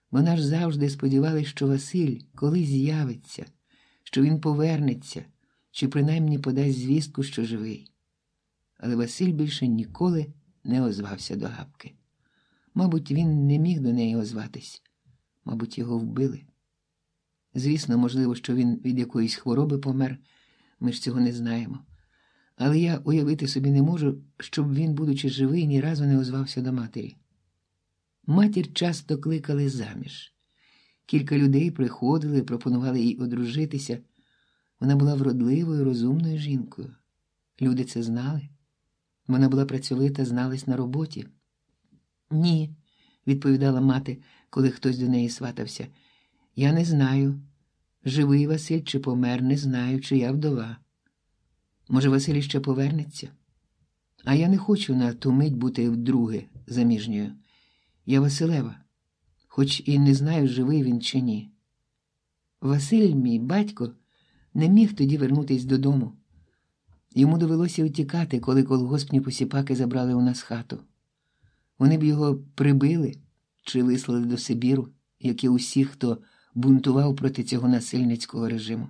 Вона ж завжди сподівалась, що Василь колись з'явиться, що він повернеться, чи принаймні подасть звістку, що живий. Але Василь більше ніколи не озвався до Гапки. Мабуть, він не міг до неї озватись. Мабуть, його вбили. Звісно, можливо, що він від якоїсь хвороби помер, ми ж цього не знаємо. Але я уявити собі не можу, щоб він, будучи живий, ні разу не озвався до матері. Матір часто кликали заміж. Кілька людей приходили, пропонували їй одружитися. Вона була вродливою, розумною жінкою. Люди це знали. Вона була працьовита, зналась на роботі. «Ні», – відповідала мати, коли хтось до неї сватався. «Я не знаю, живий Василь чи помер, не знаю, чи я вдова. Може, Василь ще повернеться? А я не хочу на ту мить бути вдруге заміжньою. Я Василева, хоч і не знаю, живий він чи ні». Василь, мій батько, не міг тоді вернутись додому. Йому довелося утікати, коли колгоспні посіпаки забрали у нас хату. Вони б його прибили чи вислали до Сибіру, як і усі, хто бунтував проти цього насильницького режиму.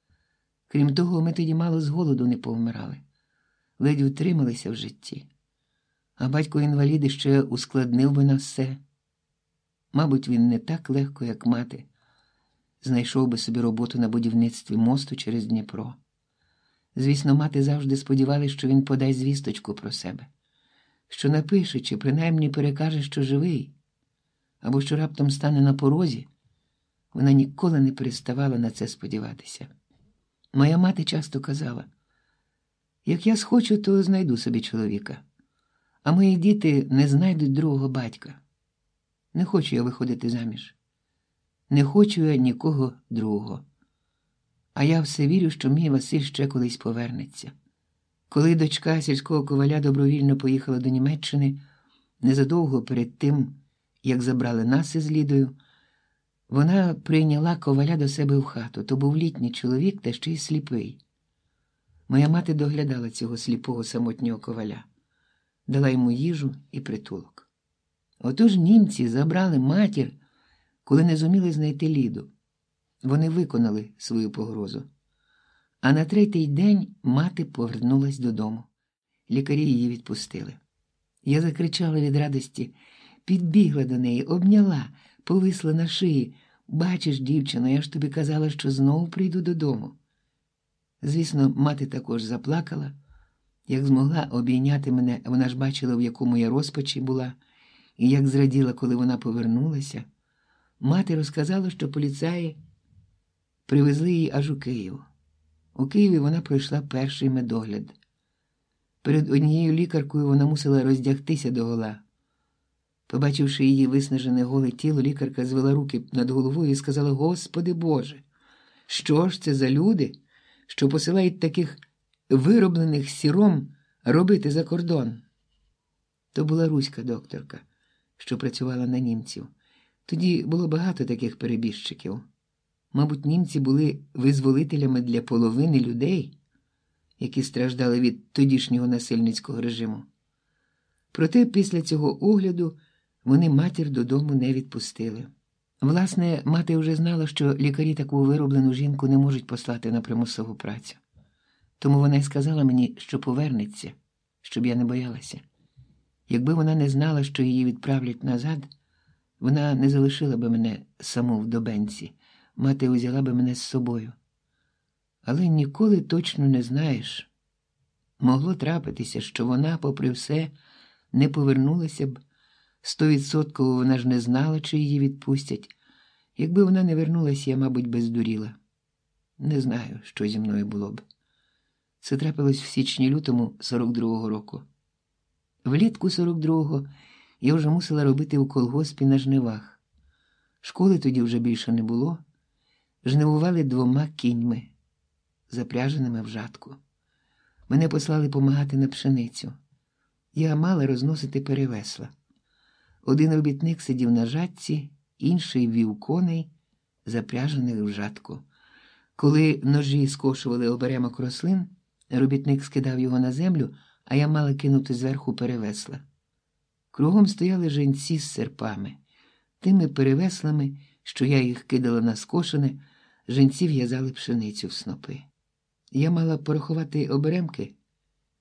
Крім того, ми тоді мало з голоду не повмирали, ледь утрималися в житті. А батько-інвалід ще ускладнив би нас все. Мабуть, він не так легко, як мати, знайшов би собі роботу на будівництві мосту через Дніпро. Звісно, мати завжди сподівалась, що він подасть звісточку про себе, що напише чи принаймні перекаже, що живий, або що раптом стане на порозі. Вона ніколи не переставала на це сподіватися. Моя мати часто казала: «Як я схочу, то знайду собі чоловіка, а мої діти не знайдуть другого батька. Не хочу я виходити заміж. Не хочу я нікого другого. А я все вірю, що мій Василь ще колись повернеться». Коли дочка сільського коваля добровільно поїхала до Німеччини, незадовго перед тим, як забрали нас із Лідою, вона прийняла коваля до себе в хату. То був літній чоловік, та ще й сліпий. Моя мати доглядала цього сліпого самотнього коваля, дала йому їжу і притулок. Отож німці забрали матір, коли не зуміли знайти Ліду. Вони виконали свою погрозу. А на третій день мати повернулась додому. Лікарі її відпустили. Я закричала від радості, підбігла до неї, обняла, повисла на шиї. «Бачиш, дівчино, я ж тобі казала, що знову прийду додому». Звісно, мати також заплакала. Як змогла обійняти мене, вона ж бачила, в якому я розпачі була, і як зраділа, коли вона повернулася. Мати розказала, що поліцаї привезли її аж у Київ. У Києві вона пройшла перший медогляд. Перед однією лікаркою вона мусила роздягтися догола. Побачивши її виснажене голе тіло, лікарка звела руки над головою і сказала: «Господи Боже, що ж це за люди, що посилають таких вироблених сіром робити за кордон?» То була руська докторка, що працювала на німців. Тоді було багато таких перебіжчиків. Мабуть, німці були визволителями для половини людей, які страждали від тодішнього насильницького режиму. Проте після цього огляду вони матір додому не відпустили. Власне, мати вже знала, що лікарі таку вироблену жінку не можуть послати на примусову працю. Тому вона й сказала мені, що повернеться, щоб я не боялася. Якби вона не знала, що її відправлять назад, вона не залишила би мене саму в Добенці. Мати узяла би мене з собою. Але ніколи точно не знаєш. Могло трапитися, що вона, попри все, не повернулася б. 100% вона ж не знала, чи її відпустять. Якби вона не вернулася, я, мабуть, би здуріла. Не знаю, що зі мною було б. Це трапилось в січні-лютому 42-го року. Влітку 42-го я вже мусила робити у колгоспі на жнивах. Школи тоді вже більше не було. Жнивували 2 кіньми, запряженими в жатку. Мене послали помагати на пшеницю. Я мала розносити перевесла. Один робітник сидів на жатці, інший вів коней, запряжених в жатку. Коли ножі скошували оберемок рослин, робітник скидав його на землю, а я мала кинути зверху перевесла. Кругом стояли жінці з серпами. Тими перевеслами, що я їх кидала на скошене, жінці в'язали пшеницю в снопи. Я мала порахувати оберемки,